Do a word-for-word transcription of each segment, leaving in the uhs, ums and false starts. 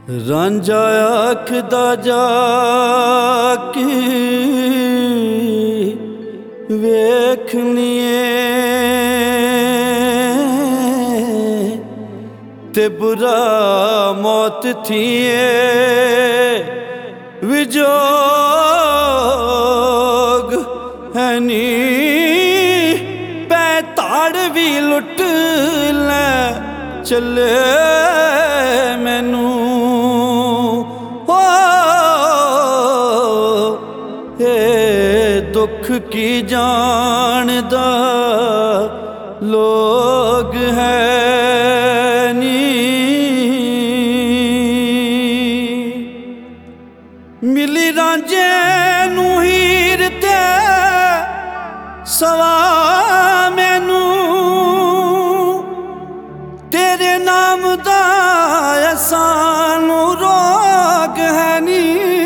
ਰਾਂਝਾ ਆਖਦਾ ਜਾ ਕੇ ਵੇਖਣੀਏ ਤੇ ਬੁਰਾ ਮੌਤ ਥੀਏ ਵਿਜੋਗ ਹੈ ਨੀ ਪੈ ਤਾੜ ਵੀ ਲੁੱਟ ਲੈ ਚੱਲੇ ਮੈਨੂੰ दुख की जानदा लोग है नी मिली रांझे नू हीर ते सवा मैनू तेरे नाम दा सानू रोग है नी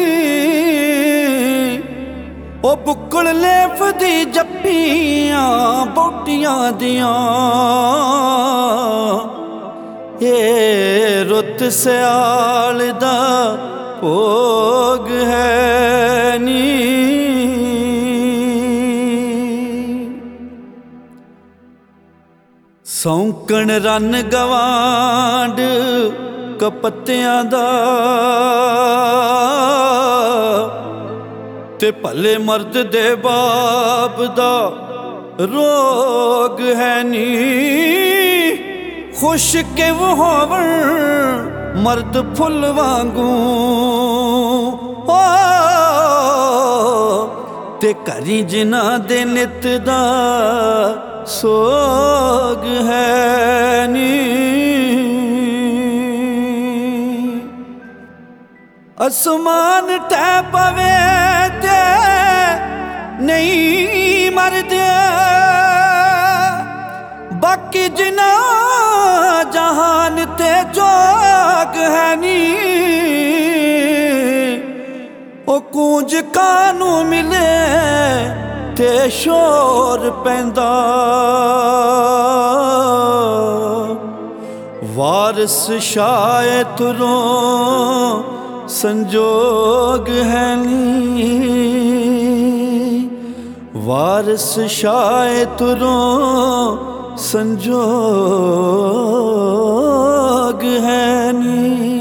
ओ बुक्कड़ लेफदी जप्पियां बोटियां दियां ये रुत सियाल दा भोग है नी सौंकण रन गवांड कपत्तियां दा ते भले मर्द दे बाप दा रोग है नी खुश के वो होवन मर्द फुल वांगू ओ ते करी जिना दे नित दा सोग है नी आसमान टै पवे ते नहीं मरदे बाकी जिना जहान ते जोग है नी ओ कूंज कानू मिले ते शोर पैंदा वारस शायद तुरों संजोग है नी वारस शायद तुरों संजोग है नी।